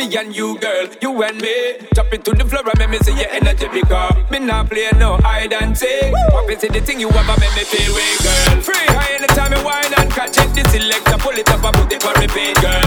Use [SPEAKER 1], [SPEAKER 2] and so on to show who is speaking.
[SPEAKER 1] and you, girl, you and me. Drop it to the floor and make me see your energy because me not play no hide and seek. Pop it to the thing you have and make me feel way, girl. Free high anytime you whine and catch it. The selector pull it up and put it for repeat, girl.